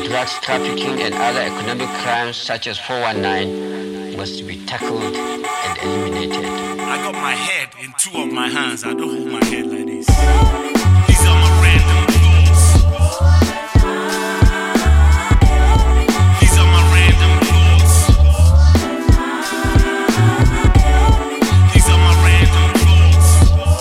drugs trafficking and other economic crimes such as 419 must be tackled and eliminated. I got my head in two of my hands. I don't hold my head like this. These are my random thoughts. These are my random thoughts. These are my random thoughts.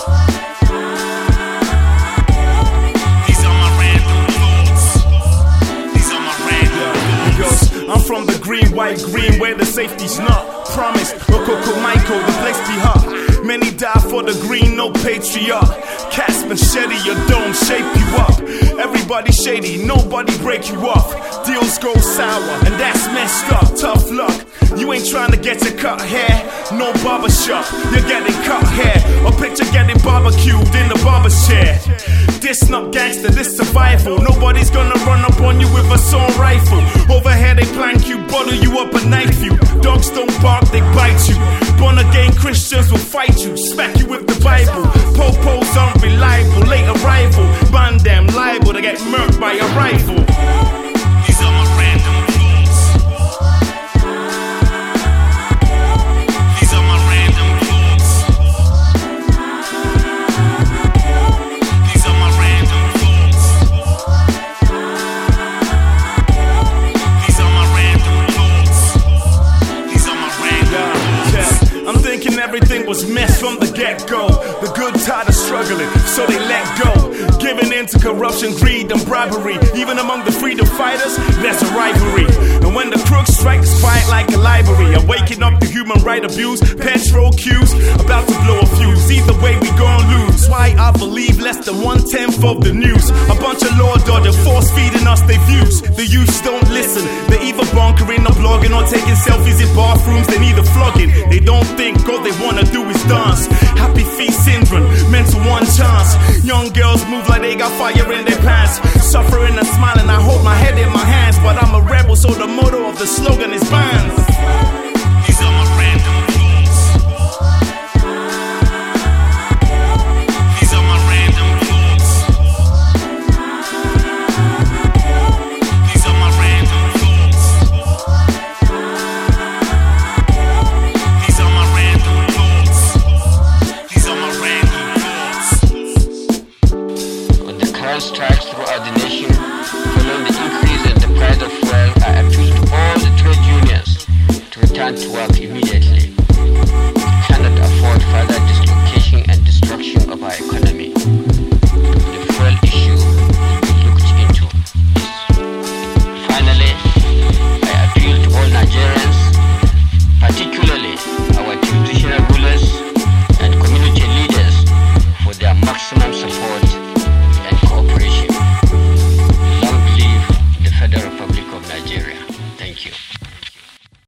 These are my random thoughts. These are my random thoughts. I'm from the green, white, green, where the safety's not. Promise, Okoko Michael, the place be hot. Many die for the green, no patriot. Cast machete, your dome shape you up. Everybody shady, nobody break you off. Deals go sour, and that's messed up. Tough luck, you ain't trying to get your cut hair. No barber shop, you're getting cut hair. Or picture getting barbecued in the barber chair. This not gangster, this survival. Nobody's gonna run up on you with a assault rifle. Overhead they plank you, bottle you up and knife you. Dogs don't bark, they bite you. Born again Christians will fight you, smack you with the Bible. Popos unreliable, late arrival. Ban them liable to get murked by a rifle. These are my random thoughts. These are my random thoughts. These are my random thoughts. These are my random thoughts. These are my random thoughts. I'm thinking everything was messed from the get-go. The good tired of struggling, so they let go. Giving in to corruption, greed and bribery. Even among the freedom fighters, there's a rivalry. And when the crooks strike, it's quiet like a library. I'm waking up to human right abuse, petrol queues, about to blow a fuse. Either way we gon' lose. Why I believe less than 1/10 of the news. A bunch of law dodgers force feeding us their views. The youths don't listen. They're either bunkering or blogging or taking selfies in bathrooms. They need a flogging. They don't think all they wanna do is dance. Happy feet syndrome, meant to one chance. Young girls move like they got fire in their pants. Suffering and smiling, I hold my head in my hands. But I'm a rebel, so the motto of the slogan is bands. These are my random thoughts. These are my random thoughts. These are my random thoughts. These are my random thoughts. These are my random thoughts. On the current strikes throughout the nation, following the increase in the price of fuel, I appeal to all the trade unions to return to work